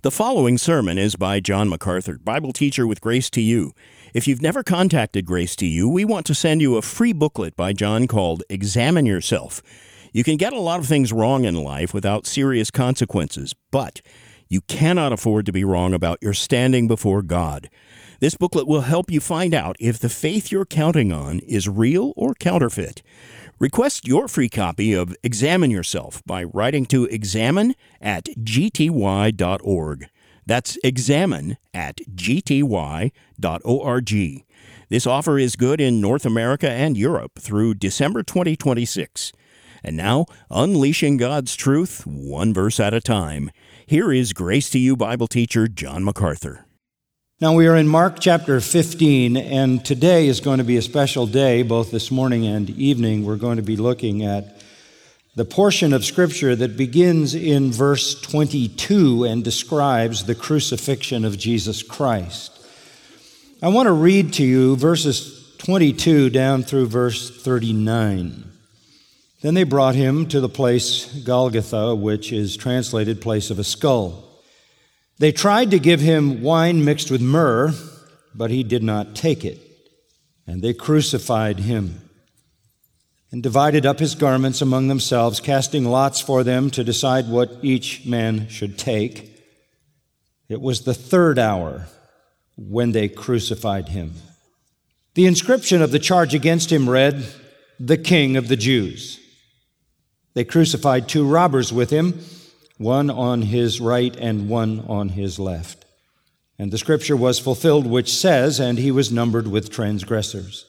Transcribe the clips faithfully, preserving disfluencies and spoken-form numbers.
The following sermon is by John MacArthur, Bible teacher with Grace to You. If you've never contacted Grace to You, we want to send you a free booklet by John called Examine Yourself. You can get a lot of things wrong in life without serious consequences, but you cannot afford to be wrong about your standing before God. This booklet will help you find out if the faith you're counting on is real or counterfeit. Request your free copy of Examine Yourself by writing to examine at g t y dot org. That's examine at g t y dot org. This offer is good in North America and Europe through December twenty twenty-six. And now, unleashing God's truth, one verse at a time. Here is Grace to You Bible teacher John MacArthur. Now we are in Mark chapter fifteen, and today is going to be a special day, both this morning and evening. We're going to be looking at the portion of Scripture that begins in verse twenty-two and describes the crucifixion of Jesus Christ. I want to read to you verses twenty-two down through verse thirty-nine. Then they brought him to the place Golgotha, which is translated place of a skull. They tried to give him wine mixed with myrrh, but he did not take it. And they crucified him and divided up his garments among themselves, casting lots for them to decide what each man should take. It was the third hour when they crucified him. The inscription of the charge against him read, "The King of the Jews." They crucified two robbers with him, one on his right and one on his left. And the scripture was fulfilled which says, "And he was numbered with transgressors."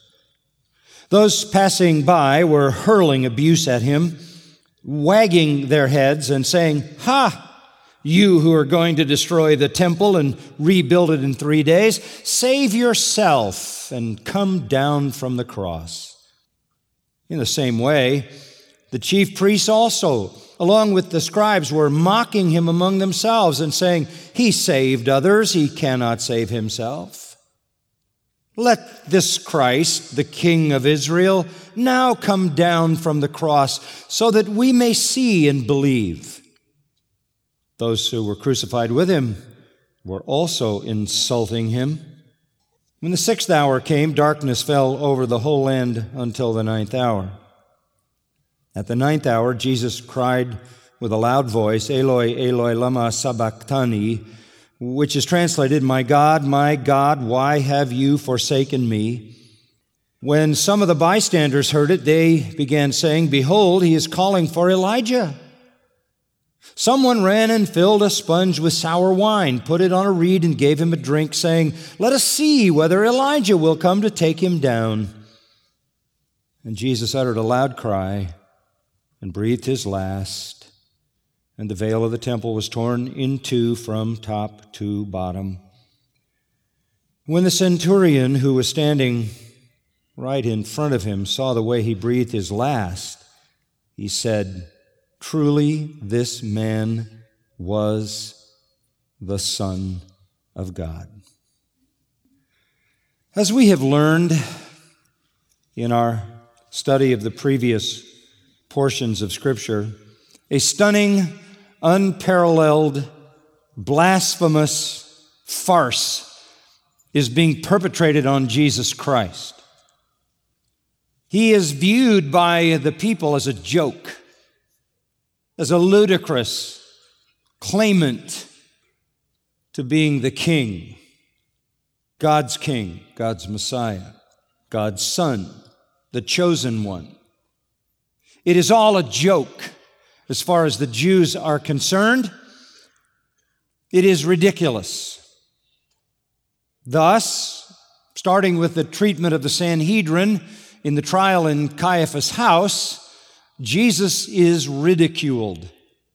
Those passing by were hurling abuse at him, wagging their heads and saying, "Ha! You who are going to destroy the temple and rebuild it in three days, save yourself and come down from the cross." In the same way, the chief priests also, along with the scribes, were mocking him among themselves and saying, "He saved others, he cannot save himself. Let this Christ, the King of Israel, now come down from the cross so that we may see and believe." Those who were crucified with him were also insulting him. When the sixth hour came, darkness fell over the whole land until the ninth hour. At the ninth hour, Jesus cried with a loud voice, "Eloi, Eloi, lama sabachthani," which is translated, "My God, my God, why have you forsaken me?" When some of the bystanders heard it, they began saying, "Behold, he is calling for Elijah." Someone ran and filled a sponge with sour wine, put it on a reed, and gave him a drink, saying, "Let us see whether Elijah will come to take him down." And Jesus uttered a loud cry and breathed his last, and the veil of the temple was torn in two from top to bottom. When the centurion who was standing right in front of him saw the way he breathed his last, he said, "Truly this man was the Son of God." As we have learned in our study of the previous portions of Scripture, a stunning, unparalleled, blasphemous farce is being perpetrated on Jesus Christ. He is viewed by the people as a joke, as a ludicrous claimant to being the King, God's King, God's Messiah, God's Son, the chosen one. It is all a joke as far as the Jews are concerned. It is ridiculous. Thus, starting with the treatment of the Sanhedrin in the trial in Caiaphas' house, Jesus is ridiculed.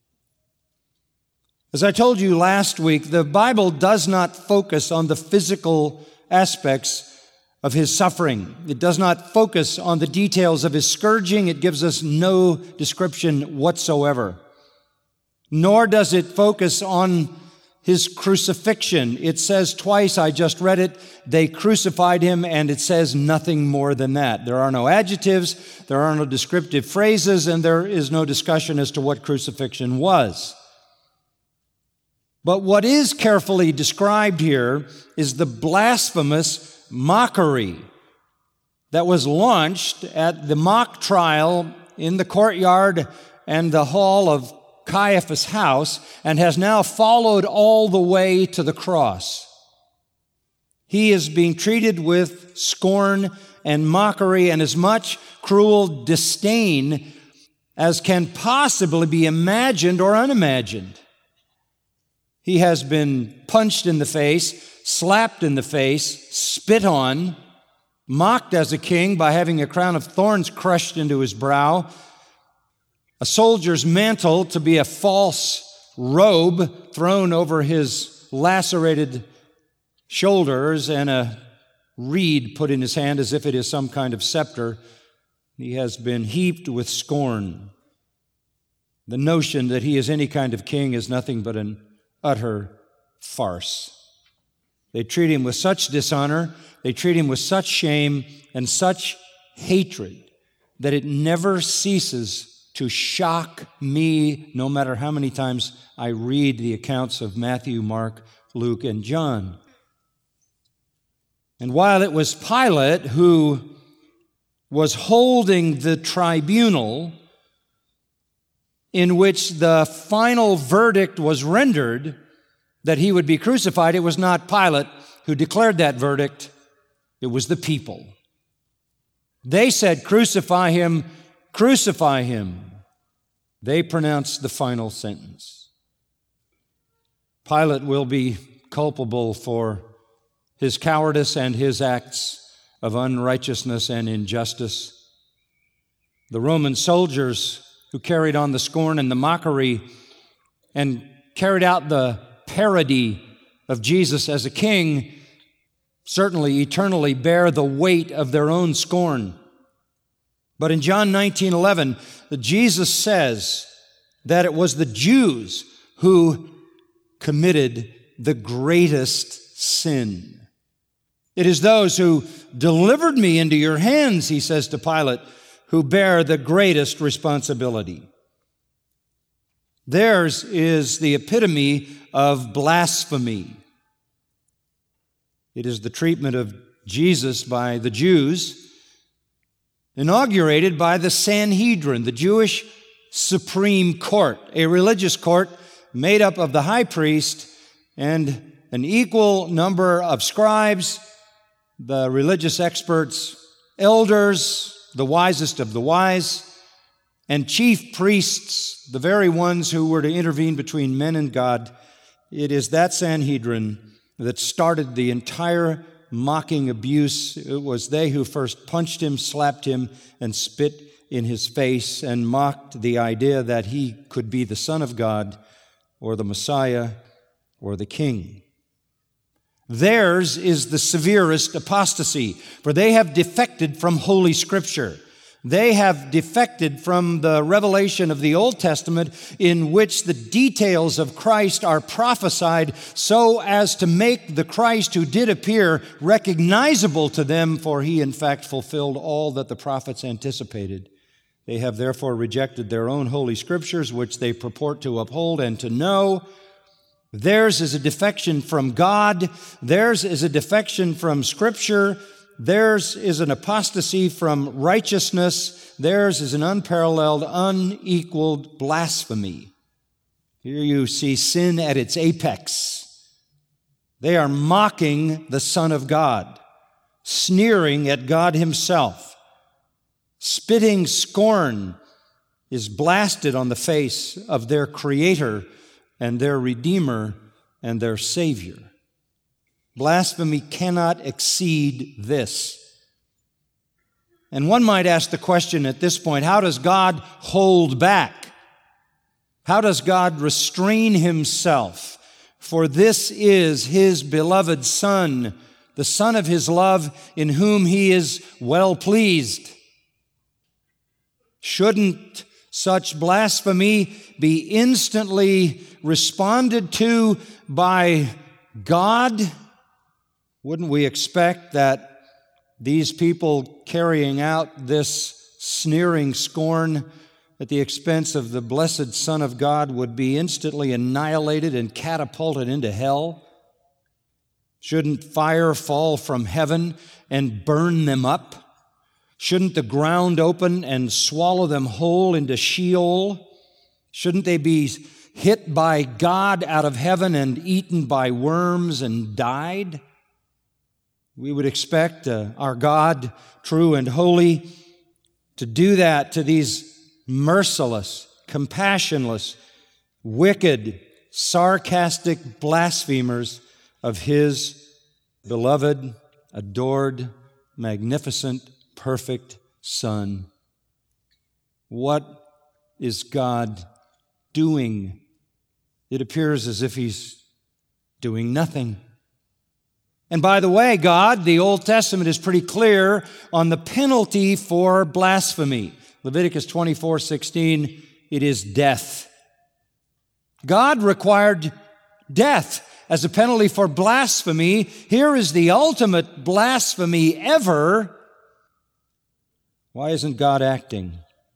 As I told you last week, the Bible does not focus on the physical aspects of his suffering. It does not focus on the details of his scourging. It gives us no description whatsoever. Nor does it focus on his crucifixion. It says twice, I just read it, they crucified him, and it says nothing more than that. There are no adjectives, there are no descriptive phrases, and there is no discussion as to what crucifixion was. But what is carefully described here is the blasphemous mockery that was launched at the mock trial in the courtyard and the hall of Caiaphas' house, and has now followed all the way to the cross. He is being treated with scorn and mockery and as much cruel disdain as can possibly be imagined or unimagined. He has been punched in the face, slapped in the face, spit on, mocked as a king by having a crown of thorns crushed into his brow, a soldier's mantle to be a false robe thrown over his lacerated shoulders, and a reed put in his hand as if it is some kind of scepter. He has been heaped with scorn. The notion that he is any kind of king is nothing but an utter farce. They treat him with such dishonor, they treat him with such shame and such hatred that it never ceases to shock me, no matter how many times I read the accounts of Matthew, Mark, Luke, and John. And while it was Pilate who was holding the tribunal in which the final verdict was rendered that he would be crucified, it was not Pilate who declared that verdict, it was the people. They said, "Crucify him, crucify him." They pronounced the final sentence. Pilate will be culpable for his cowardice and his acts of unrighteousness and injustice. The Roman soldiers who carried on the scorn and the mockery and carried out the parody of Jesus as a king certainly eternally bear the weight of their own scorn. But in John nineteen eleven, Jesus says that it was the Jews who committed the greatest sin. It is those who delivered me into your hands, he says to Pilate, who bear the greatest responsibility. Theirs is the epitome of blasphemy. It is the treatment of Jesus by the Jews, inaugurated by the Sanhedrin, the Jewish Supreme Court, a religious court made up of the high priest and an equal number of scribes, the religious experts, elders, the wisest of the wise, and chief priests, the very ones who were to intervene between men and God. It is that Sanhedrin that started the entire mocking abuse. It was they who first punched him, slapped him, and spit in his face and mocked the idea that he could be the Son of God or the Messiah or the King. Theirs is the severest apostasy, for they have defected from Holy Scripture. They have defected from the revelation of the Old Testament, in which the details of Christ are prophesied so as to make the Christ who did appear recognizable to them, for he in fact fulfilled all that the prophets anticipated. They have therefore rejected their own Holy Scriptures, which they purport to uphold and to know. Theirs is a defection from God. Theirs is a defection from Scripture. Theirs is an apostasy from righteousness. Theirs is an unparalleled, unequaled blasphemy. Here you see sin at its apex. They are mocking the Son of God, sneering at God Himself. Spitting scorn is blasted on the face of their Creator and their Redeemer and their Savior. Blasphemy cannot exceed this. And one might ask the question at this point, how does God hold back? How does God restrain Himself? For this is His beloved Son, the Son of His love, in whom He is well pleased. Shouldn't such blasphemy be instantly responded to by God? Wouldn't we expect that these people carrying out this sneering scorn at the expense of the blessed Son of God would be instantly annihilated and catapulted into hell? Shouldn't fire fall from heaven and burn them up? Shouldn't the ground open and swallow them whole into Sheol? Shouldn't they be hit by God out of heaven and eaten by worms and died? We would expect uh, our God, true and holy, to do that to these merciless, compassionless, wicked, sarcastic blasphemers of His beloved, adored, magnificent, perfect Son. What is God doing? It appears as if He's doing nothing. And by the way, God, the Old Testament is pretty clear on the penalty for blasphemy. Leviticus twenty-four sixteen, it is death. God required death as a penalty for blasphemy. Here is the ultimate blasphemy ever. Why isn't God acting?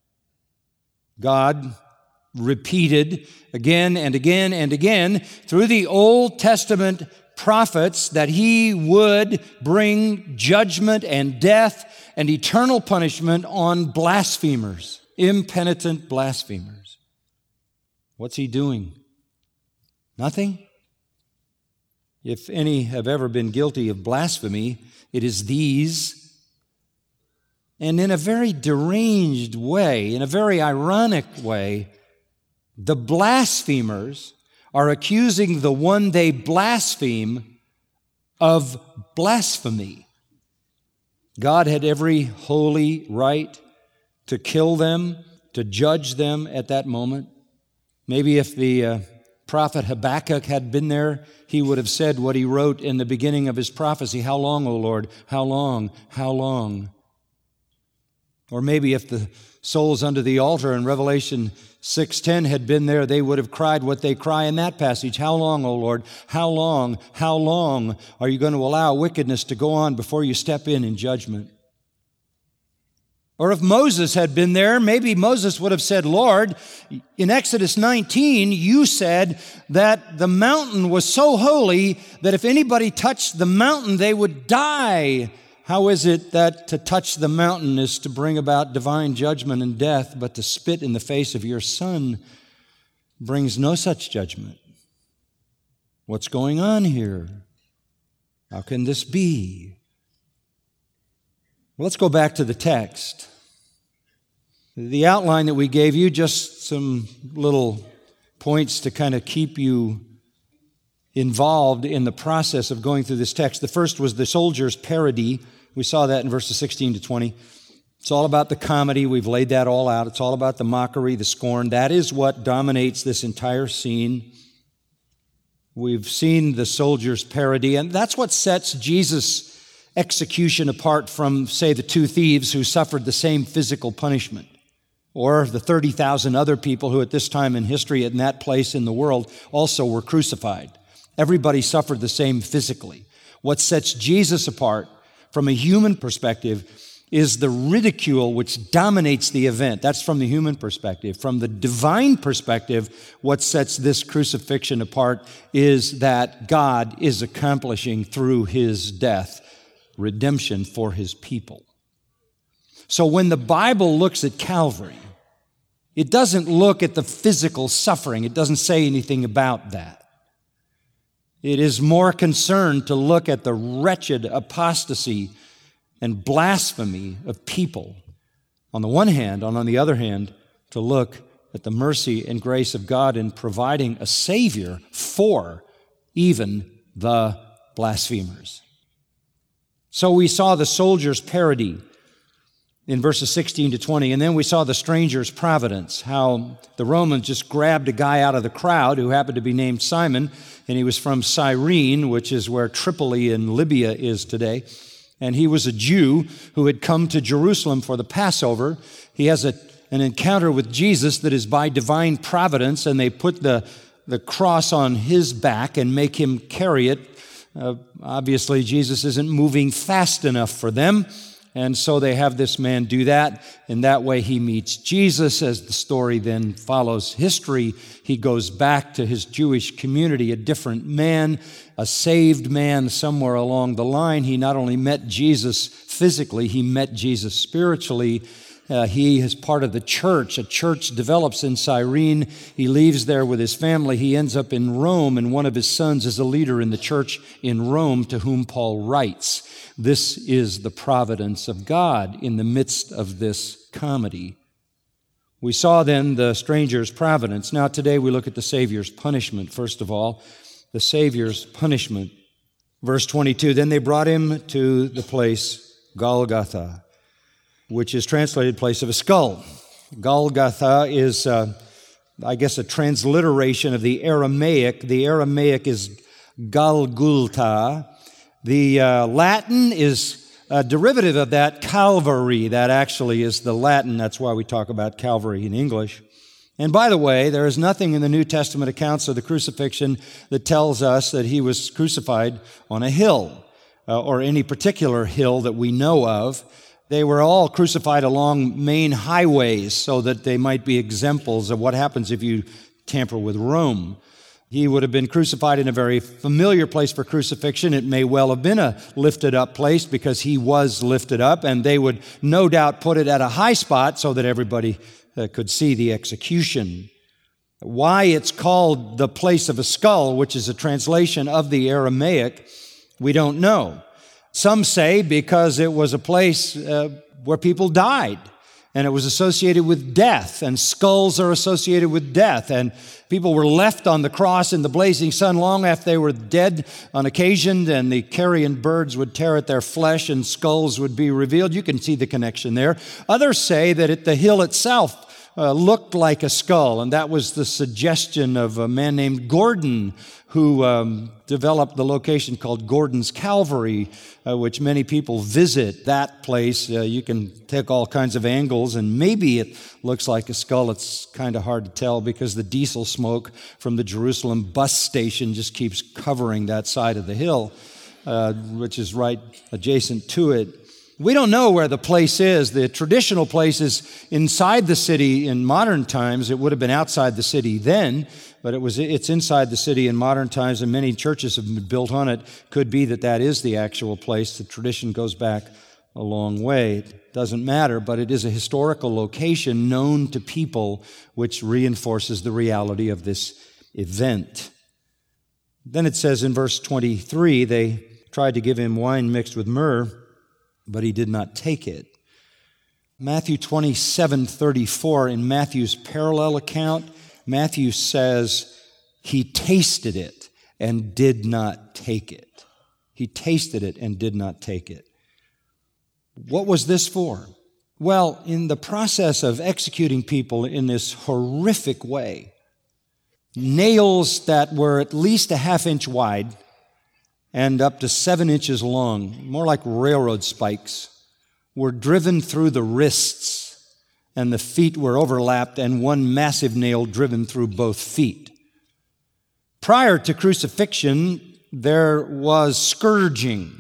God repeated again and again and again through the Old Testament prophets that He would bring judgment and death and eternal punishment on blasphemers, impenitent blasphemers. What's He doing? Nothing? If any have ever been guilty of blasphemy, it is these. And in a very deranged way, in a very ironic way, the blasphemers are accusing the one they blaspheme of blasphemy. God had every holy right to kill them, to judge them at that moment. Maybe if the uh, prophet Habakkuk had been there, he would have said what he wrote in the beginning of his prophecy, "How long, O Lord? How long? How long?" Or maybe if the souls under the altar in Revelation six ten had been there, they would have cried what they cry in that passage. "How long, O Lord? How long? How long are you going to allow wickedness to go on before you step in in judgment?" Or if Moses had been there, maybe Moses would have said, "Lord, in Exodus nineteen, you said that the mountain was so holy that if anybody touched the mountain, they would die. How is it that to touch the mountain is to bring about divine judgment and death, but to spit in the face of your Son brings no such judgment? What's going on here? How can this be?" Well, let's go back to the text. The outline that we gave you, just some little points to kind of keep you involved in the process of going through this text. The first was the soldier's parody. We saw that in verses sixteen to twenty. It's all about the comedy. We've laid that all out. It's all about the mockery, the scorn. That is what dominates this entire scene. We've seen the soldier's parody, and that's what sets Jesus' execution apart from, say, the two thieves who suffered the same physical punishment, or the thirty thousand other people who at this time in history in that place in the world also were crucified. Everybody suffered the same physically. What sets Jesus apart from a human perspective is the ridicule which dominates the event. That's from the human perspective. From the divine perspective, what sets this crucifixion apart is that God is accomplishing through His death redemption for His people. So when the Bible looks at Calvary, it doesn't look at the physical suffering. It doesn't say anything about that. It is more concerned to look at the wretched apostasy and blasphemy of people on the one hand, and on the other hand, to look at the mercy and grace of God in providing a Savior for even the blasphemers. So we saw the soldier's parody in verses sixteen to twenty, and then we saw the stranger's providence, how the Romans just grabbed a guy out of the crowd who happened to be named Simon, and he was from Cyrene, which is where Tripoli in Libya is today, and he was a Jew who had come to Jerusalem for the Passover. He has a, an encounter with Jesus that is by divine providence, and they put the, the cross on his back and make him carry it. Uh, obviously, Jesus isn't moving fast enough for them, And so they have this man do that. In that way, he meets Jesus. As the story then follows history, he goes back to his Jewish community, a different man, a saved man somewhere along the line. He not only met Jesus physically, he met Jesus spiritually. Uh, he is part of the church. A church develops in Cyrene. He leaves there with his family. He ends up in Rome, and one of his sons is a leader in the church in Rome to whom Paul writes. This is the providence of God in the midst of this comedy. We saw then the stranger's providence. Now today we look at the Savior's punishment. First of all, the Savior's punishment. Verse twenty-two, then they brought him to the place Golgotha, which is translated place of a skull. Golgotha is, uh, I guess, a transliteration of the Aramaic. The Aramaic is Golgotha. The uh, Latin is a derivative of that, Calvary. That actually is the Latin. That's why we talk about Calvary in English. And by the way, there is nothing in the New Testament accounts of the crucifixion that tells us that he was crucified on a hill, uh, or any particular hill that we know of. They were all crucified along main highways so that they might be examples of what happens if you tamper with Rome. He would have been crucified in a very familiar place for crucifixion. It may well have been a lifted up place because he was lifted up, and they would no doubt put it at a high spot so that everybody uh, could see the execution. Why it's called the place of a skull, which is a translation of the Aramaic, we don't know. Some say because it was a place uh, where people died, and it was associated with death, and skulls are associated with death, and people were left on the cross in the blazing sun long after they were dead on occasion, and the carrion birds would tear at their flesh and skulls would be revealed. You can see the connection there. Others say that it, the hill itself uh, looked like a skull, and that was the suggestion of a man named Gordon, who um, developed the location called Gordon's Calvary, uh, which many people visit that place. Uh, you can take all kinds of angles, and maybe it looks like a skull. It's kind of hard to tell because the diesel smoke from the Jerusalem bus station just keeps covering that side of the hill, uh, which is right adjacent to it. We don't know where the place is. The traditional place is inside the city in modern times. It would have been outside the city then, but it was, it's inside the city in modern times, and many churches have been built on it. Could be that that is the actual place. The tradition goes back a long way. It doesn't matter, but it is a historical location known to people, which reinforces the reality of this event. Then it says in verse twenty-three, they tried to give him wine mixed with myrrh, but he did not take it. Matthew twenty-seven thirty-four, in Matthew's parallel account, Matthew says he tasted it and did not take it. He tasted it and did not take it. What was this for? Well, in the process of executing people in this horrific way, nails that were at least a half inch wide and up to seven inches long, more like railroad spikes, were driven through the wrists, and the feet were overlapped, and one massive nail driven through both feet. Prior to crucifixion, there was scourging,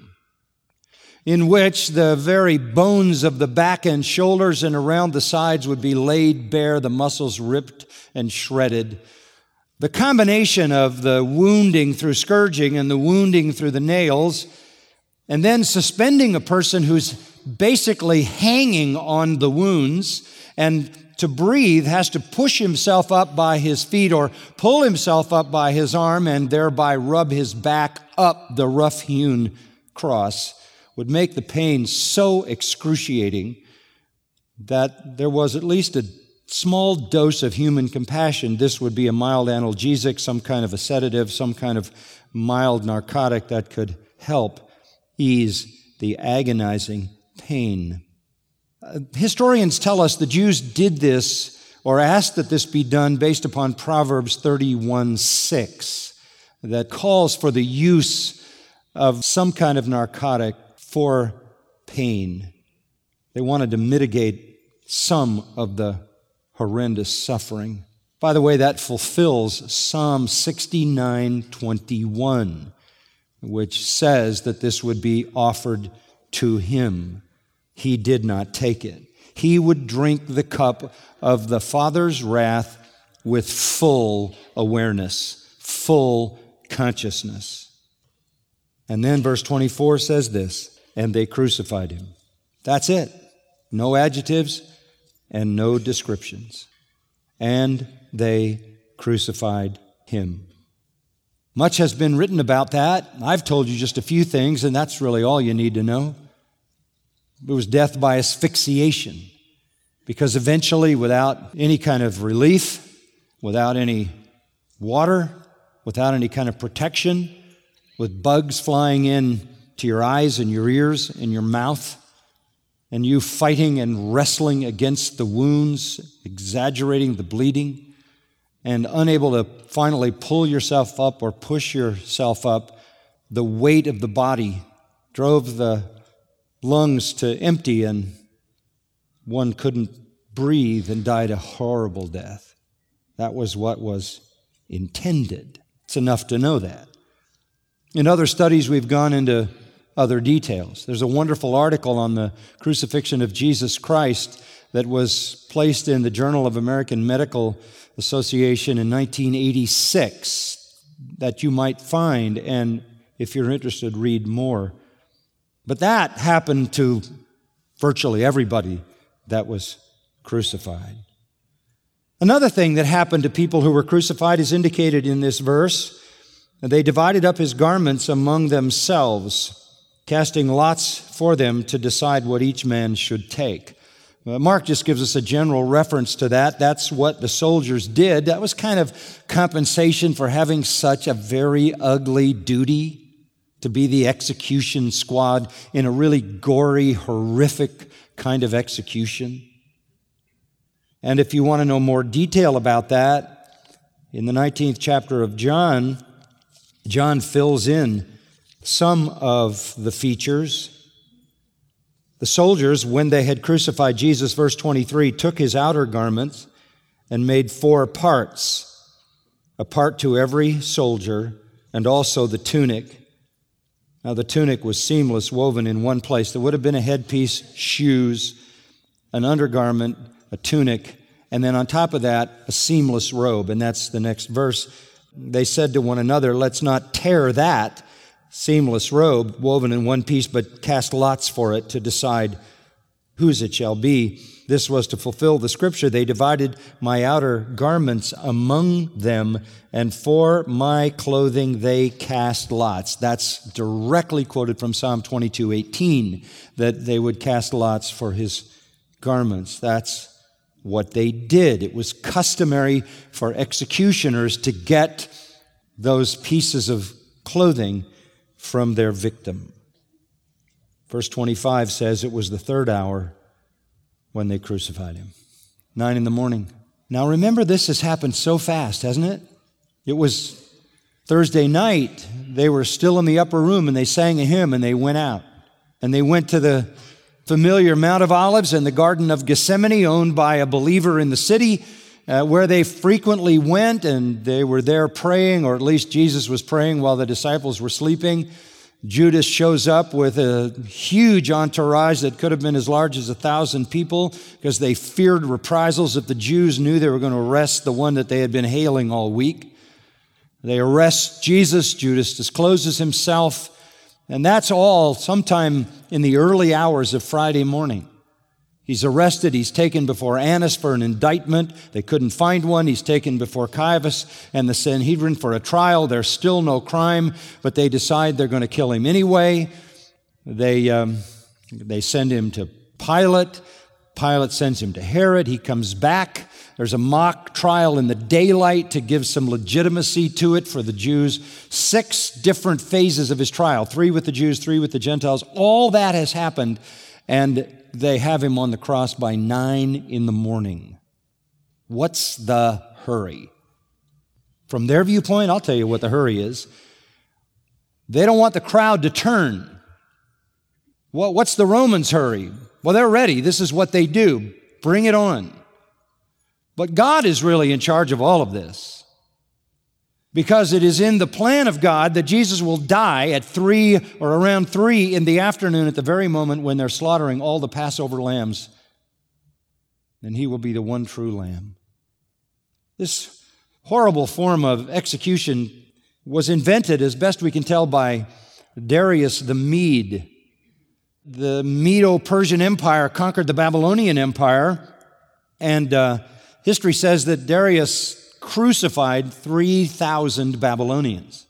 in which the very bones of the back and shoulders and around the sides would be laid bare, the muscles ripped and shredded. The combination of the wounding through scourging and the wounding through the nails, and then suspending a person who's basically hanging on the wounds, and to breathe has to push himself up by his feet or pull himself up by his arm and thereby rub his back up the rough-hewn cross, would make the pain so excruciating that there was at least a small dose of human compassion. This would be a mild analgesic, some kind of a sedative, some kind of mild narcotic that could help ease the agonizing pain. Uh, historians tell us the Jews did this or asked that this be done based upon Proverbs thirty-one six that calls for the use of some kind of narcotic for pain. They wanted to mitigate some of the horrendous suffering. By the way, that fulfills Psalm sixty-nine twenty-one, which says that this would be offered to him he did not take it. He would drink the cup of the Father's wrath with full awareness, full consciousness. And then verse twenty-four says this, and they crucified him. That's it. No adjectives and no descriptions. And they crucified him. Much has been written about that. I've told you just a few things, and that's really all you need to know. It was death by asphyxiation, because eventually, without any kind of relief, without any water, without any kind of protection, with bugs flying in to your eyes and your ears and your mouth, and you fighting and wrestling against the wounds, exaggerating the bleeding, and unable to finally pull yourself up or push yourself up, the weight of the body drove the lungs to empty, and one couldn't breathe and died a horrible death. That was what was intended. It's enough to know that. In other studies, we've gone into other details. There's a wonderful article on the crucifixion of Jesus Christ that was placed in the Journal of American Medical Association in nineteen eighty-six that you might find, and if you're interested, read more. But that happened to virtually everybody that was crucified. Another thing that happened to people who were crucified is indicated in this verse. They divided up his garments among themselves, casting lots for them to decide what each man should take. Mark just gives us a general reference to that. That's what the soldiers did. That was kind of compensation for having such a very ugly duty, to be the execution squad in a really gory, horrific kind of execution. And if you want to know more detail about that, in the nineteenth chapter of John, John fills in some of the features. The soldiers, when they had crucified Jesus, verse twenty-three, took his outer garments and made four parts, a part to every soldier, and also the tunic. Now, the tunic was seamless, woven in one place. There would have been a headpiece, shoes, an undergarment, a tunic, and then on top of that, a seamless robe. And that's the next verse. They said to one another, let's not tear that seamless robe woven in one piece, but cast lots for it to decide whose it shall be. This was to fulfill the scripture. They divided my outer garments among them, and for my clothing they cast lots. That's directly quoted from Psalm twenty-two eighteen, that they would cast lots for his garments. That's what they did. It was customary for executioners to get those pieces of clothing from their victim. Verse twenty-five says it was the third hour when they crucified him. Nine in the morning. Now remember, this has happened so fast, hasn't it? It was Thursday night. They were still in the upper room and they sang a hymn and they went out. And they went to the familiar Mount of Olives and the Garden of Gethsemane, owned by a believer in the city, uh, where they frequently went, and they were there praying, or at least Jesus was praying while the disciples were sleeping. Judas shows up with a huge entourage that could have been as large as a thousand people, because they feared reprisals if the Jews knew they were going to arrest the one that they had been hailing all week. They arrest Jesus. Judas discloses himself. And that's all sometime in the early hours of Friday morning. He's arrested. He's taken before Annas for an indictment. They couldn't find one. He's taken before Caiaphas and the Sanhedrin for a trial. There's still no crime, but they decide they're going to kill him anyway. They, um, they send him to Pilate. Pilate sends him to Herod. He comes back. There's a mock trial in the daylight to give some legitimacy to it for the Jews. Six different phases of his trial, three with the Jews, three with the Gentiles. All that has happened, and they have him on the cross by nine in the morning. What's the hurry? From their viewpoint, I'll tell you what the hurry is. They don't want the crowd to turn. Well, what's the Romans' hurry? Well, they're ready. This is what they do. Bring it on. But God is really in charge of all of this. because it is in the plan of God that Jesus will die at three or around three in the afternoon at the very moment when they're slaughtering all the Passover lambs. And he will be the one true lamb. This horrible form of execution was invented, as best we can tell, by Darius the Mede. The Medo-Persian Empire conquered the Babylonian Empire, and uh, history says that Darius crucified three thousand Babylonians.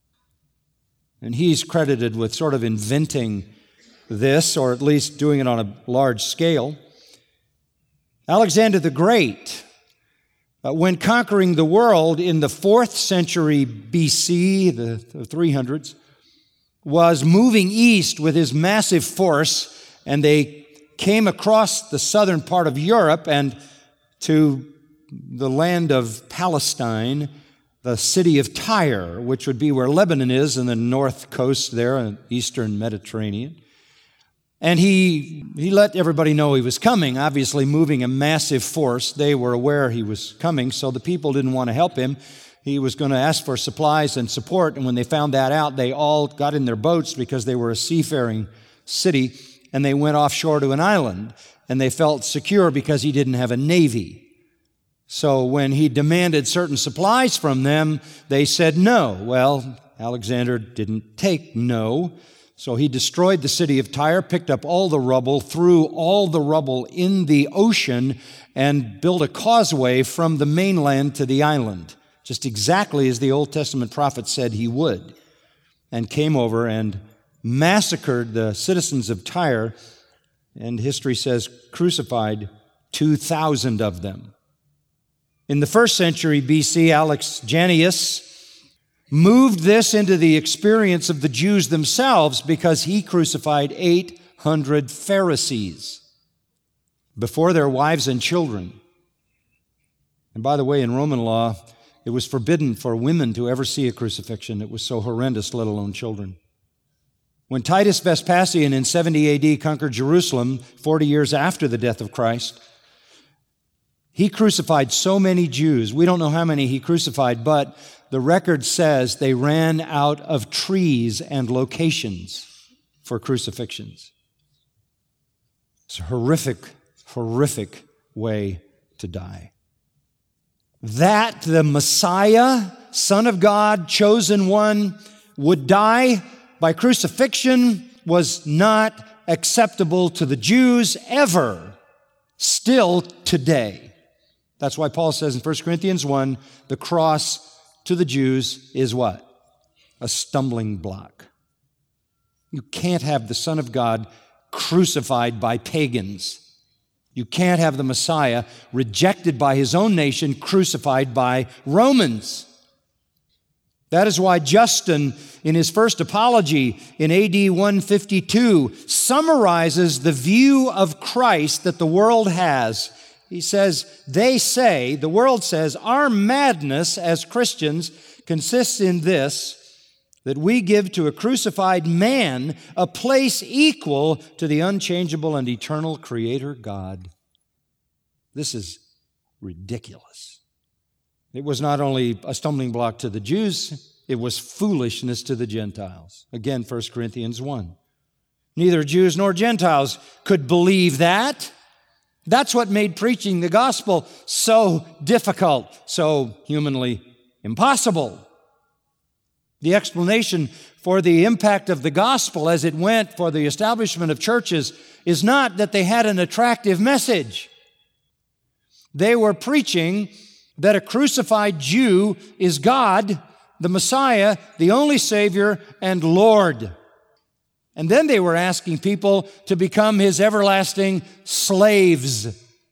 And he's credited with sort of inventing this, or at least doing it on a large scale. Alexander the Great, uh, when conquering the world in the fourth century B C, the, the three hundreds, was moving east with his massive force, and they came across the southern part of Europe and to the land of Palestine, the city of Tyre, which would be where Lebanon is in the north coast there, in the eastern Mediterranean. And he, he let everybody know he was coming, obviously moving a massive force. They were aware he was coming, so the people didn't want to help him. He was going to ask for supplies and support, and when they found that out, they all got in their boats because they were a seafaring city, and they went offshore to an island, and they felt secure because he didn't have a navy. So when he demanded certain supplies from them, they said no. Well, Alexander didn't take no, so he destroyed the city of Tyre, picked up all the rubble, threw all the rubble in the ocean, and built a causeway from the mainland to the island, just exactly as the Old Testament prophet said he would, and came over and massacred the citizens of Tyre, and history says crucified two thousand of them. In the first century B C, Alexanius moved this into the experience of the Jews themselves because he crucified eight hundred Pharisees before their wives and children. And by the way, in Roman law, it was forbidden for women to ever see a crucifixion. It was so horrendous, let alone children. When Titus Vespasian in seventy A D conquered Jerusalem, forty years after the death of Christ, he crucified so many Jews. We don't know how many he crucified, but the record says they ran out of trees and locations for crucifixions. It's a horrific, horrific way to die. That the Messiah, Son of God, chosen one, would die by crucifixion was not acceptable to the Jews ever, still today. That's why Paul says in First Corinthians one, the cross to the Jews is what? A stumbling block. You can't have the Son of God crucified by pagans. You can't have the Messiah rejected by his own nation, crucified by Romans. That is why Justin, in his first apology in A D one fifty-two, summarizes the view of Christ that the world has. He says, they say, the world says, our madness as Christians consists in this, that we give to a crucified man a place equal to the unchangeable and eternal Creator God. This is ridiculous. It was not only a stumbling block to the Jews, it was foolishness to the Gentiles. Again, First Corinthians one. Neither Jews nor Gentiles could believe that. That's what made preaching the gospel so difficult, so humanly impossible. The explanation for the impact of the gospel as it went for the establishment of churches is not that they had an attractive message. They were preaching that a crucified Jew is God, the Messiah, the only Savior and Lord. And then they were asking people to become his everlasting slaves.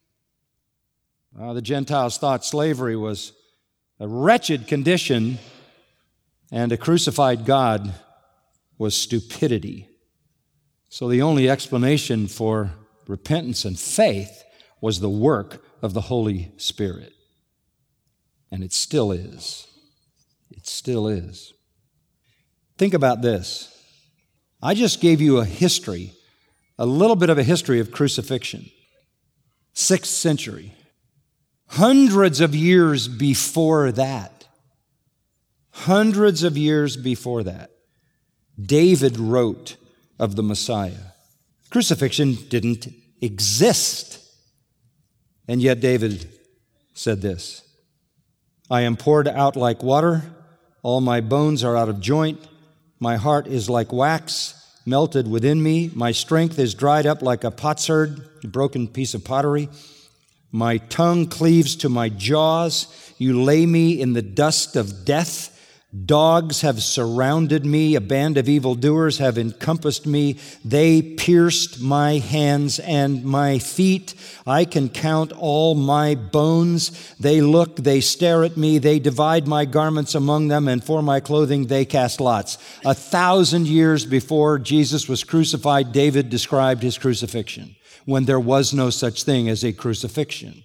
Uh, the Gentiles thought slavery was a wretched condition, and a crucified God was stupidity. So the only explanation for repentance and faith was the work of the Holy Spirit. And it still is. It still is. Think about this. I just gave you a history, a little bit of a history of crucifixion. Sixth century. Hundreds of years before that, Hundreds of years before that, David wrote of the Messiah. Crucifixion didn't exist. And yet David said this, I am poured out like water, all my bones are out of joint, my heart is like wax melted within me, my strength is dried up like a potsherd, a broken piece of pottery. My tongue cleaves to my jaws, you lay me in the dust of death. Dogs have surrounded me, a band of evildoers have encompassed me. They pierced my hands and my feet. I can count all my bones. They look, they stare at me, they divide my garments among them, and for my clothing they cast lots. A thousand years before Jesus was crucified, David described his crucifixion, when there was no such thing as a crucifixion.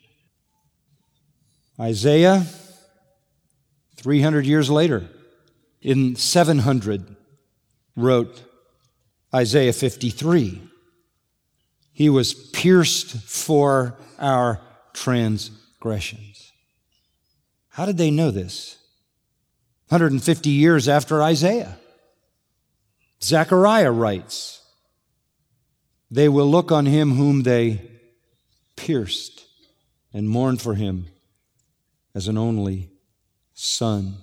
Isaiah, three hundred years later, in seven hundred, wrote Isaiah fifty-three. He was pierced for our transgressions. How did they know this? one hundred fifty years after Isaiah. Zechariah writes, they will look on him whom they pierced and mourn for him as an only son.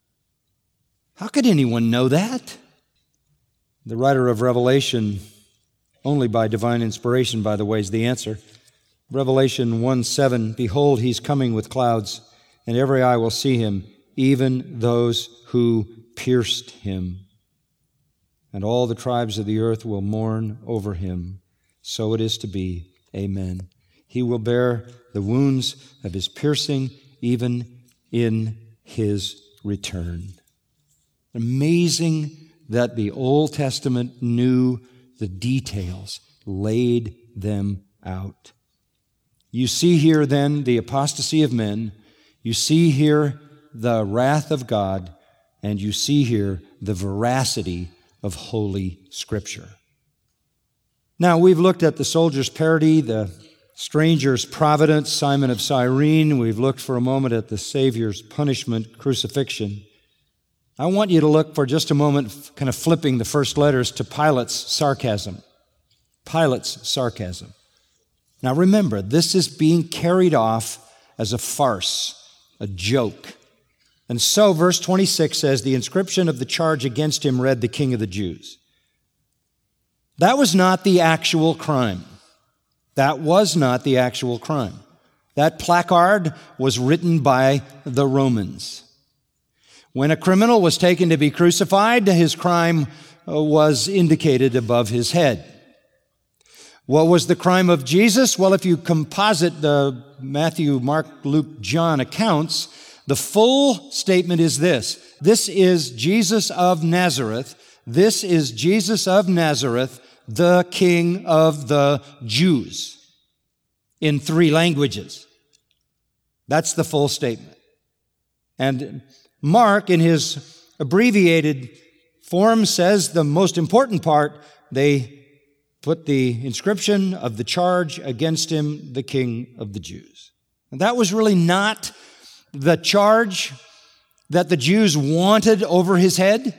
How could anyone know that? The writer of Revelation, only by divine inspiration, by the way, is the answer. Revelation one seven, behold, he's coming with clouds, and every eye will see him, even those who pierced him. And all the tribes of the earth will mourn over him. So it is to be. Amen. He will bear the wounds of his piercing, even in his return. Amazing that the Old Testament knew the details, laid them out. You see here then the apostasy of men, you see here the wrath of God, and you see here the veracity of Holy Scripture. Now, we've looked at the soldier's parody, the stranger's providence, Simon of Cyrene. We've looked for a moment at the Savior's punishment, crucifixion. I want you to look for just a moment, kind of flipping the first letters, to Pilate's sarcasm. Pilate's sarcasm. Now remember, this is being carried off as a farce, a joke. And so, verse twenty-six says, the inscription of the charge against him read, the King of the Jews. That was not the actual crime. That was not the actual crime. That placard was written by the Romans. When a criminal was taken to be crucified, his crime was indicated above his head. What was the crime of Jesus? Well, if you composite the Matthew, Mark, Luke, John accounts, the full statement is this. This is Jesus of Nazareth. This is Jesus of Nazareth, the King of the Jews, in three languages. That's the full statement. And Mark, in his abbreviated form, says the most important part, they put the inscription of the charge against him, the King of the Jews. And that was really not the charge that the Jews wanted over his head.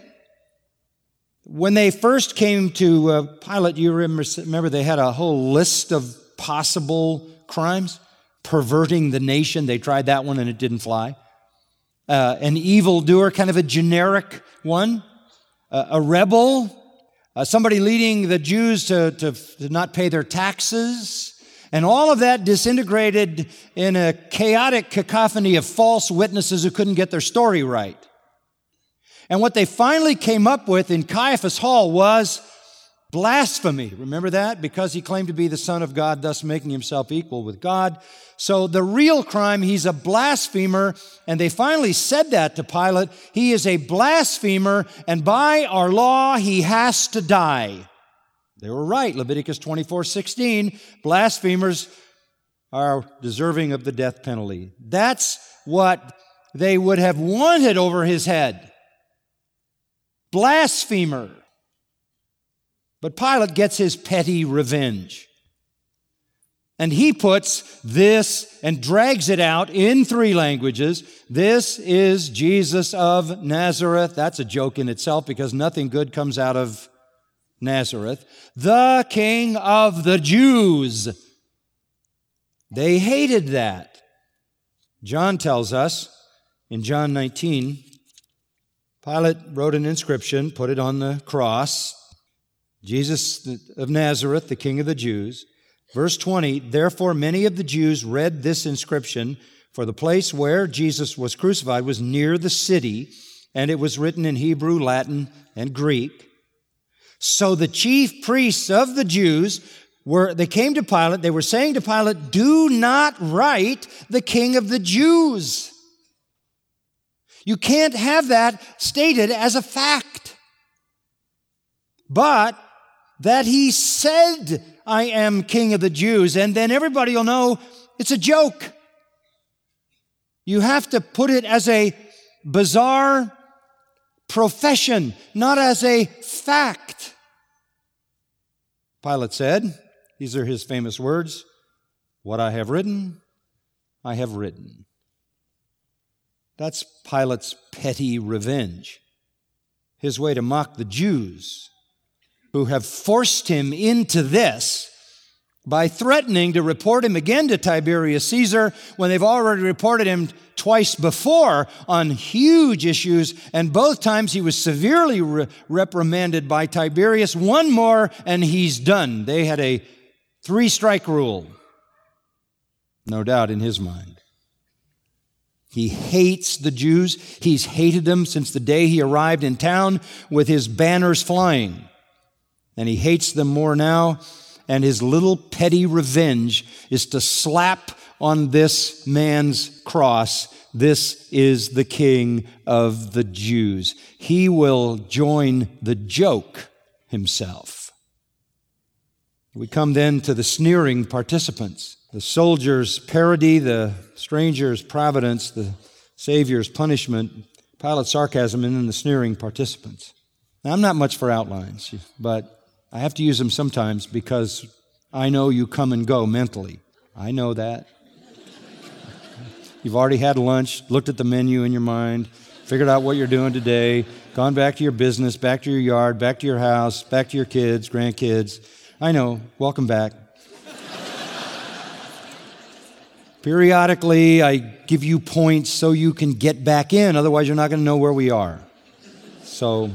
When they first came to uh, Pilate, you remember, remember they had a whole list of possible crimes. Perverting the nation, they tried that one and it didn't fly. Uh, an evildoer, kind of a generic one. Uh, a rebel, uh, somebody leading the Jews to, to, to not pay their taxes. And all of that disintegrated in a chaotic cacophony of false witnesses who couldn't get their story right. And what they finally came up with in Caiaphas Hall was blasphemy. Remember that? Because he claimed to be the Son of God, thus making himself equal with God. So the real crime, he's a blasphemer, and they finally said that to Pilate. He is a blasphemer, and by our law, he has to die. They were right. Leviticus twenty-four sixteen, blasphemers are deserving of the death penalty. That's what they would have wanted over his head. Blasphemer. But Pilate gets his petty revenge. And he puts this and drags it out in three languages. This is Jesus of Nazareth. That's a joke in itself because nothing good comes out of Nazareth. The King of the Jews. They hated that. John tells us in John nineteen, Pilate wrote an inscription, put it on the cross. Jesus of Nazareth, the King of the Jews. Verse twenty, therefore many of the Jews read this inscription, for the place where Jesus was crucified was near the city, and it was written in Hebrew, Latin, and Greek. So the chief priests of the Jews were, they came to Pilate, they were saying to Pilate, do not write the King of the Jews. You can't have that stated as a fact. But that he said, I am King of the Jews, and then everybody will know it's a joke. You have to put it as a bizarre profession, not as a fact. Pilate said, these are his famous words, what I have written, I have written. That's Pilate's petty revenge, his way to mock the Jews who have forced him into this by threatening to report him again to Tiberius Caesar when they've already reported him twice before on huge issues, and both times he was severely re- reprimanded by Tiberius. One more and he's done. They had a three-strike rule, no doubt in his mind. He hates the Jews. He's hated them since the day he arrived in town with his banners flying. And he hates them more now, and his little petty revenge is to slap on this man's cross, this is the King of the Jews. He will join the joke himself. We come then to the sneering participants. The soldier's parody, the stranger's providence, the Savior's punishment, Pilate's sarcasm, and then the sneering participants. Now, I'm not much for outlines, but I have to use them sometimes because I know you come and go mentally. I know that. You've already had lunch, looked at the menu in your mind, figured out what you're doing today, gone back to your business, back to your yard, back to your house, back to your kids, grandkids. I know. Welcome back. Periodically, I give you points so you can get back in. Otherwise, you're not going to know where we are. So,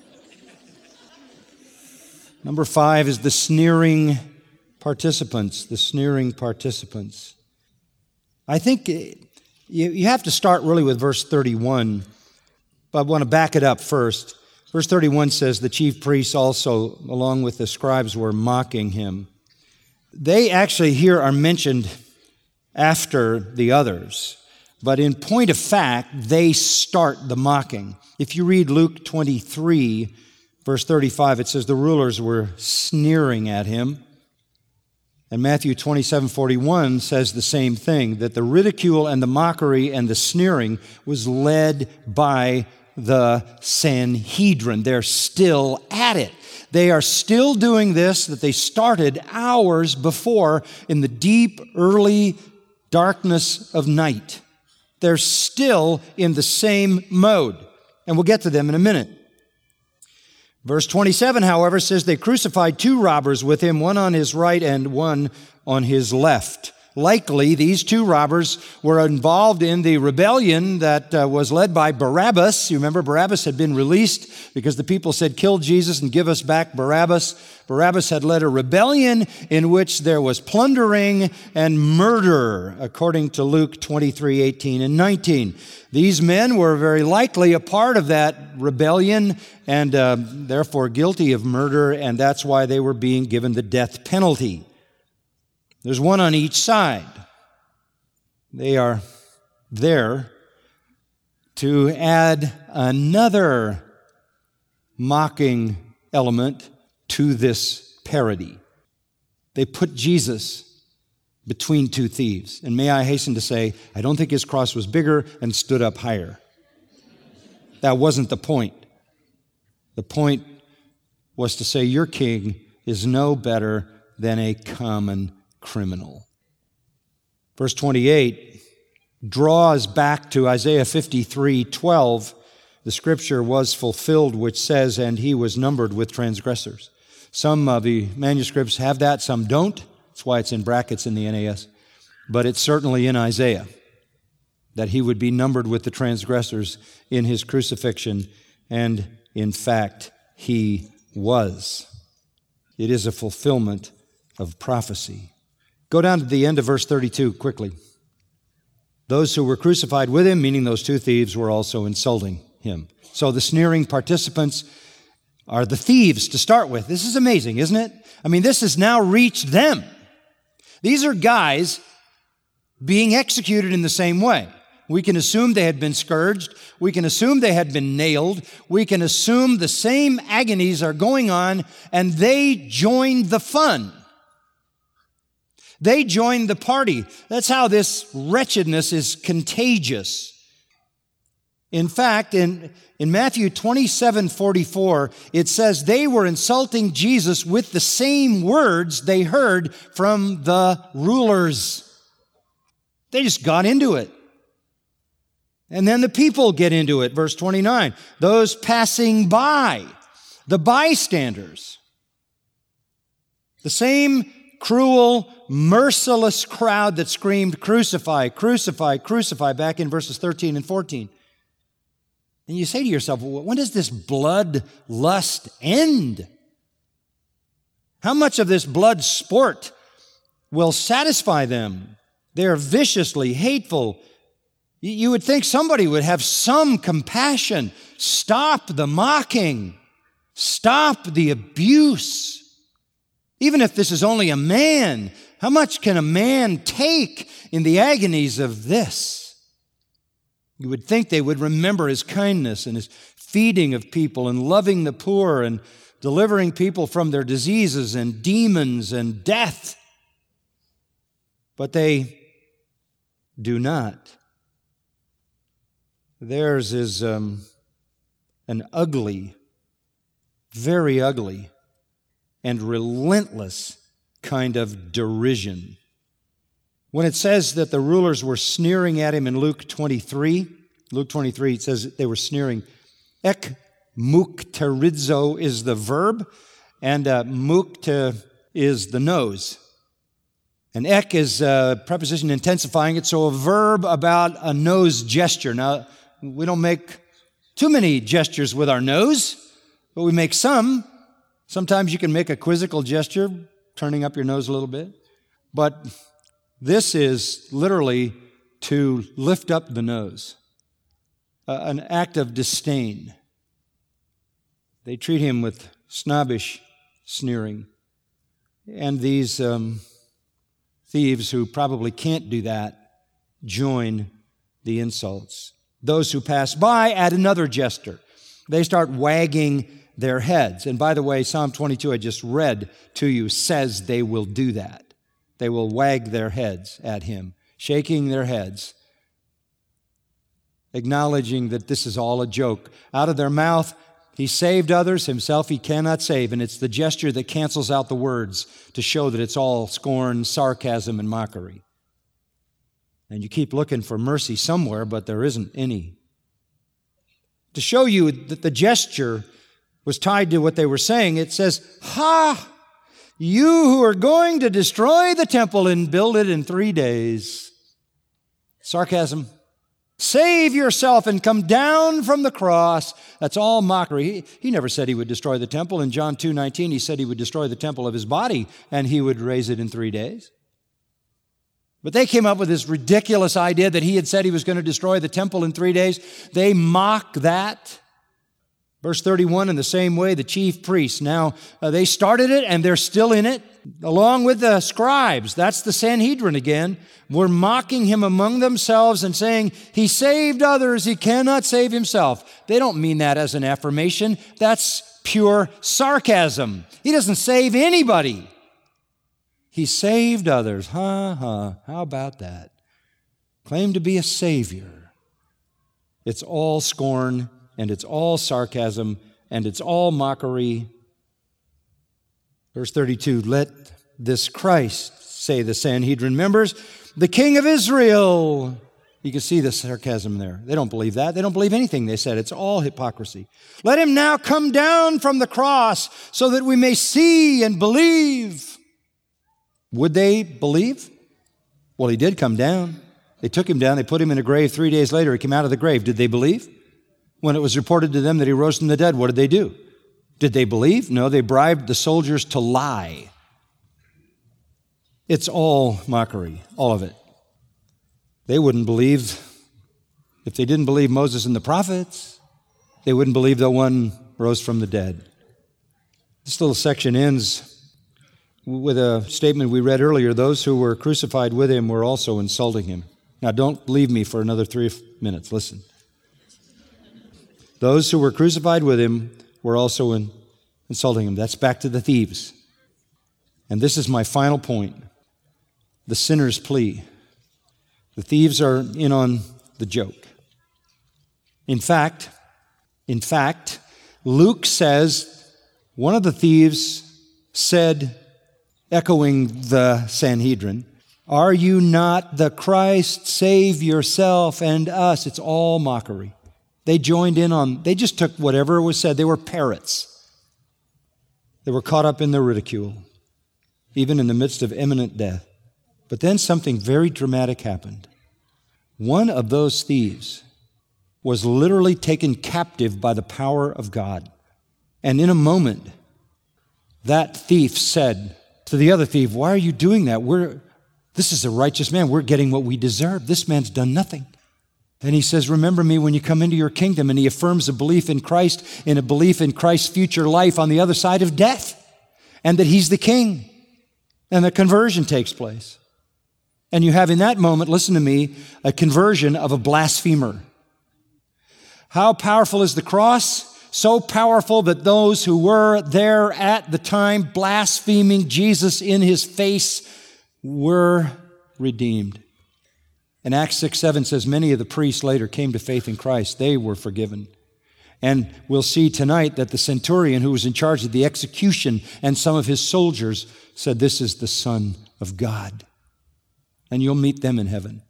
number five is the sneering participants, the sneering participants. I think you, you have to start really with verse thirty-one, but I want to back it up first. Verse thirty-one says, the chief priests also, along with the scribes, were mocking him. They actually here are mentioned after the others, but in point of fact, they start the mocking. If you read Luke twenty-three, verse thirty-five, it says the rulers were sneering at him. And Matthew twenty-seven forty-one says the same thing, that the ridicule and the mockery and the sneering was led by the Sanhedrin. They're still at it. They are still doing this that they started hours before in the deep, early darkness of night. They're still in the same mode. And we'll get to them in a minute. Verse twenty-seven, however, says they crucified two robbers with him, one on his right and one on his left. Likely, these two robbers were involved in the rebellion that uh, was led by Barabbas. You remember Barabbas had been released because the people said, kill Jesus and give us back Barabbas. Barabbas had led a rebellion in which there was plundering and murder, according to Luke twenty-three, eighteen and nineteen. These men were very likely a part of that rebellion and uh, therefore guilty of murder, and that's why they were being given the death penalty. There's one on each side. They are there to add another mocking element to this parody. They put Jesus between two thieves. And may I hasten to say, I don't think his cross was bigger and stood up higher. That wasn't the point. The point was to say your king is no better than a common criminal. Verse twenty-eight draws back to Isaiah fifty-three twelve. The scripture was fulfilled which says, and he was numbered with transgressors. Some of the manuscripts have that, some don't. That's why it's in brackets in the N A S. But it's certainly in Isaiah that he would be numbered with the transgressors in his crucifixion, and in fact, he was. It is a fulfillment of prophecy. Go down to the end of verse thirty-two quickly. Those who were crucified with him, meaning those two thieves, were also insulting him. So the sneering participants are the thieves to start with. This is amazing, isn't it? I mean, this has now reached them. These are guys being executed in the same way. We can assume they had been scourged. We can assume they had been nailed. We can assume the same agonies are going on, and they joined the fun. They joined the party. That's how this wretchedness is contagious. In fact, in, in Matthew twenty-seven forty-four, it says they were insulting Jesus with the same words they heard from the rulers. They just got into it. And then the people get into it. Verse twenty-nine, those passing by, the bystanders, the same cruel, merciless crowd that screamed, crucify, crucify, crucify, back in verses thirteen and fourteen. And you say to yourself, well, when does this blood lust end? How much of this blood sport will satisfy them? They are viciously hateful. You would think somebody would have some compassion. Stop the mocking. Stop the abuse. Even if this is only a man, how much can a man take in the agonies of this? You would think they would remember his kindness and his feeding of people and loving the poor and delivering people from their diseases and demons and death. But they do not. Theirs is um, an ugly, very ugly, and relentless kind of derision. When it says that the rulers were sneering at him in Luke twenty-three, Luke twenty-three, it says they were sneering. Ek mukterizo is the verb, and uh, mukta is the nose. And ek is a preposition intensifying it, so a verb about a nose gesture. Now, we don't make too many gestures with our nose, but we make some. Sometimes you can make a quizzical gesture, turning up your nose a little bit. But this is literally to lift up the nose, uh, an act of disdain. They treat him with snobbish sneering. And these um, thieves who probably can't do that join the insults. Those who pass by add another gesture. They start wagging their heads. And by the way, Psalm twenty-two I just read to you says they will do that. They will wag their heads at him, shaking their heads, acknowledging that this is all a joke. Out of their mouth, he saved others, himself he cannot save. And it's the gesture that cancels out the words to show that it's all scorn, sarcasm, and mockery. And you keep looking for mercy somewhere, but there isn't any. To show you that the gesture was tied to what they were saying, it says, ha! You who are going to destroy the temple and build it in three days. Sarcasm. Save yourself and come down from the cross. That's all mockery. He, he never said he would destroy the temple. In John two nineteen, he said he would destroy the temple of his body and he would raise it in three days. But they came up with this ridiculous idea that he had said he was going to destroy the temple in three days. They mock that. Verse thirty-one, in the same way, the chief priests. Now, uh, they started it and they're still in it, along with the scribes. That's the Sanhedrin again. Were mocking him among themselves and saying, he saved others, he cannot save himself. They don't mean that as an affirmation. That's pure sarcasm. He doesn't save anybody. He saved others. Ha, ha. How about that? Claim to be a savior. It's all scorn, and it's all sarcasm, and it's all mockery. Verse thirty-two, let this Christ, say the Sanhedrin members, the King of Israel. You can see the sarcasm there. They don't believe that. They don't believe anything they said. It's all hypocrisy. Let him now come down from the cross so that we may see and believe. Would they believe? Well, he did come down. They took him down. They put him in a grave. Three days later, he came out of the grave. Did they believe? When it was reported to them that he rose from the dead, what did they do? Did they believe? No, they bribed the soldiers to lie. It's all mockery, all of it. They wouldn't believe, if they didn't believe Moses and the prophets, they wouldn't believe that one rose from the dead. This little section ends with a statement we read earlier. Those who were crucified with him were also insulting him. Now, don't leave me for another three minutes. Listen. Those who were crucified with him were also in, insulting him. That's back to the thieves. And this is my final point. The sinner's plea. The thieves are in on the joke. In fact, in fact, Luke says one of the thieves said, echoing the Sanhedrin, "Are you not the Christ? Save yourself and us." It's all mockery. They joined in on, they just took whatever was said. They were parrots. They were caught up in the ridicule, even in the midst of imminent death. But then something very dramatic happened. One of those thieves was literally taken captive by the power of God. And in a moment, that thief said to the other thief, "Why are you doing that? We're, this is a righteous man. We're getting what we deserve. This man's done nothing." And he says, "Remember me when you come into your kingdom." And he affirms a belief in Christ, in a belief in Christ's future life on the other side of death, and that he's the king. And the conversion takes place. And you have in that moment, listen to me, a conversion of a blasphemer. How powerful is the cross? So powerful that those who were there at the time blaspheming Jesus in his face were redeemed. And Acts six seven says many of the priests later came to faith in Christ. They were forgiven. And we'll see tonight that the centurion who was in charge of the execution and some of his soldiers said, "This is the Son of God." And you'll meet them in heaven.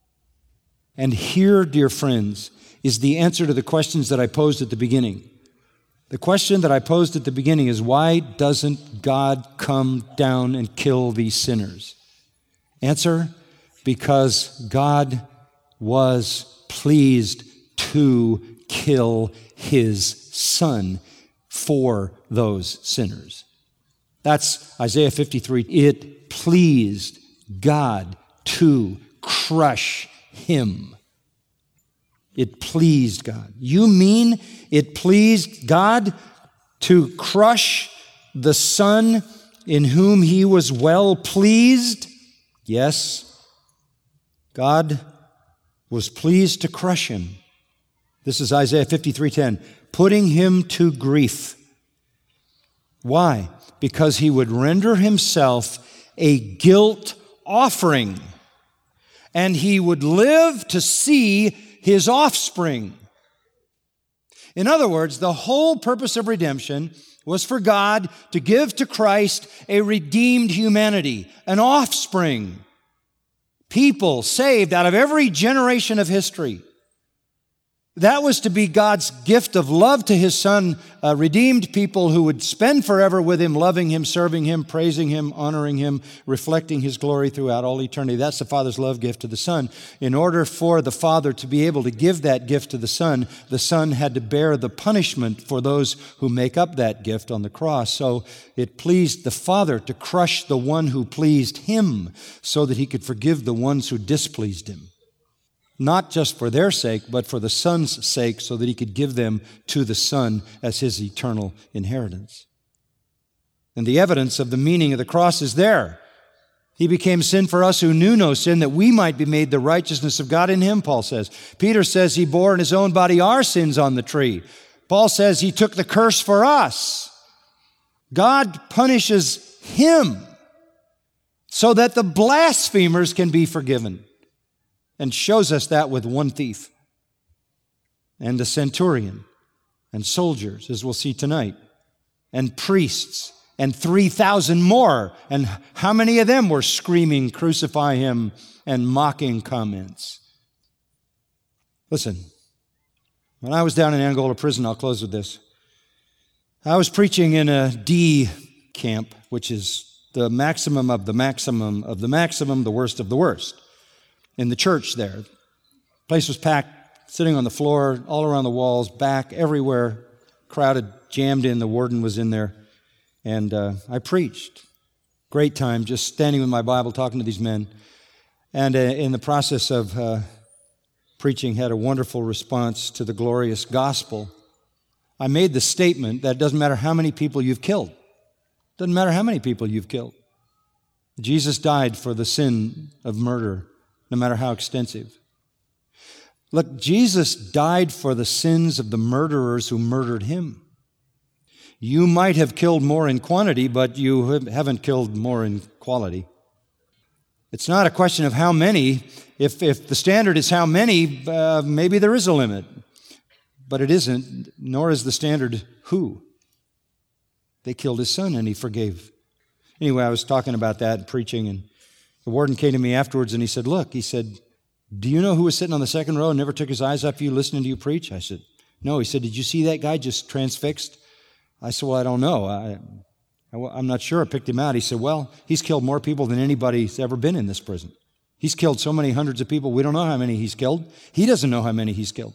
And here, dear friends, is the answer to the questions that I posed at the beginning. The question that I posed at the beginning is, why doesn't God come down and kill these sinners? Answer, because God was pleased to kill his Son for those sinners. That's Isaiah fifty-three. It pleased God to crush him. It pleased God. You mean it pleased God to crush the Son in whom he was well pleased? Yes. God was pleased to crush him. This is Isaiah fifty-three ten. Putting him to grief. Why? Because he would render himself a guilt offering, and he would live to see his offspring. In other words, the whole purpose of redemption was for God to give to Christ a redeemed humanity, an offspring, people saved out of every generation of history. That was to be God's gift of love to his Son, uh, redeemed people who would spend forever with him, loving him, serving him, praising him, honoring him, reflecting his glory throughout all eternity. That's the Father's love gift to the Son. In order for the Father to be able to give that gift to the Son, the Son had to bear the punishment for those who make up that gift on the cross. So it pleased the Father to crush the one who pleased him so that he could forgive the ones who displeased him. Not just for their sake, but for the Son's sake, so that he could give them to the Son as his eternal inheritance. And the evidence of the meaning of the cross is there. He became sin for us who knew no sin, that we might be made the righteousness of God in him, Paul says. Peter says he bore in his own body our sins on the tree. Paul says he took the curse for us. God punishes him so that the blasphemers can be forgiven. And shows us that with one thief and a centurion and soldiers, as we'll see tonight, and priests and three thousand more. And how many of them were screaming, "Crucify him," and mocking comments? Listen, when I was down in Angola prison, I'll close with this. I was preaching in a D camp, which is the maximum of the maximum of the maximum, the worst of the worst, in the church there. The place was packed, sitting on the floor, all around the walls, back, everywhere, crowded, jammed in. The warden was in there. And uh, I preached. Great time, just standing with my Bible, talking to these men. And uh, in the process of uh, preaching, had a wonderful response to the glorious gospel. I made the statement that it doesn't matter how many people you've killed. Doesn't matter how many people you've killed. Jesus died for the sin of murder, no matter how extensive. Look, Jesus died for the sins of the murderers who murdered him. You might have killed more in quantity, but you haven't killed more in quality. It's not a question of how many. If, if the standard is how many, uh, maybe there is a limit. But it isn't, nor is the standard who. They killed his son and he forgave. Anyway, I was talking about that and preaching, and the warden came to me afterwards and he said, look, he said, do you know who was sitting on the second row and never took his eyes off you listening to you preach? I said, no. He said, did you see that guy just transfixed? I said, well, I don't know. I, I, I'm not sure. I picked him out. He said, well, he's killed more people than anybody's ever been in this prison. He's killed so many hundreds of people, we don't know how many he's killed. He doesn't know how many he's killed.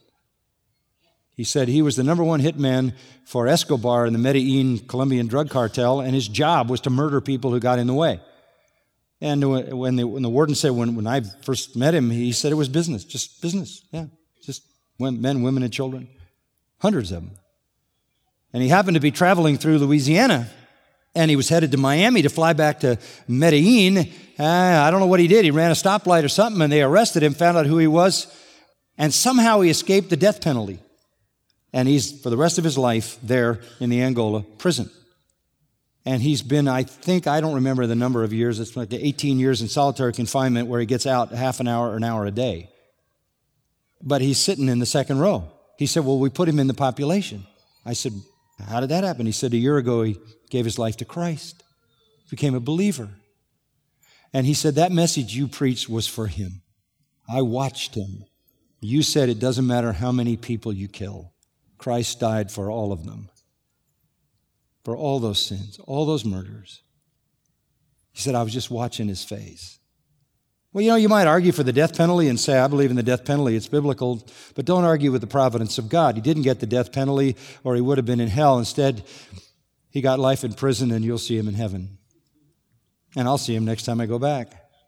He said he was the number one hitman for Escobar in the Medellin Colombian drug cartel, and his job was to murder people who got in the way. And when the, when the warden said, when, when I first met him, he said it was business, just business, yeah, just men, women, and children, hundreds of them. And he happened to be traveling through Louisiana, and he was headed to Miami to fly back to Medellin. Uh, I don't know what he did. He ran a stoplight or something, and they arrested him, found out who he was, and somehow he escaped the death penalty. And he's, for the rest of his life, there in the Angola prison. And he's been, I think, I don't remember the number of years, it's like eighteen years in solitary confinement where he gets out half an hour or an hour a day. But he's sitting in the second row. He said, well, we put him in the population. I said, how did that happen? He said, a year ago he gave his life to Christ, became a believer. And he said, that message you preached was for him. I watched him. You said it doesn't matter how many people you kill. Christ died for all of them, for all those sins, all those murders. He said, I was just watching his face. Well, you know, you might argue for the death penalty and say, I believe in the death penalty, it's biblical, but don't argue with the providence of God. He didn't get the death penalty or he would have been in hell. Instead, he got life in prison and you'll see him in heaven. And I'll see him next time I go back.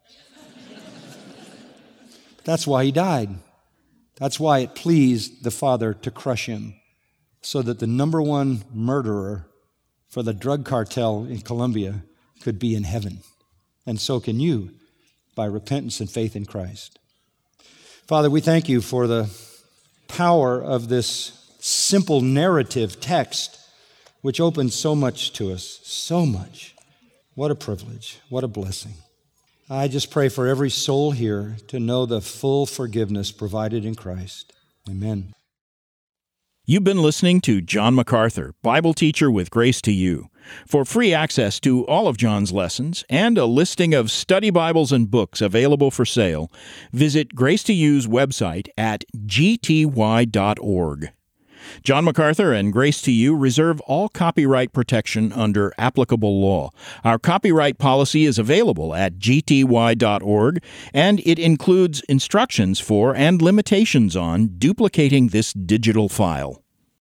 That's why he died. That's why it pleased the Father to crush him, so that the number one murderer for the drug cartel in Colombia could be in heaven. And so can you, by repentance and faith in Christ. Father, we thank you for the power of this simple narrative text, which opens so much to us, so much. What a privilege, what a blessing. I just pray for every soul here to know the full forgiveness provided in Christ. Amen. You've been listening to John MacArthur, Bible teacher with Grace to You. For free access to all of John's lessons and a listing of study Bibles and books available for sale, visit Grace to You's website at g t y dot org. John MacArthur and Grace to You reserve all copyright protection under applicable law. Our copyright policy is available at g t y dot org, and it includes instructions for and limitations on duplicating this digital file.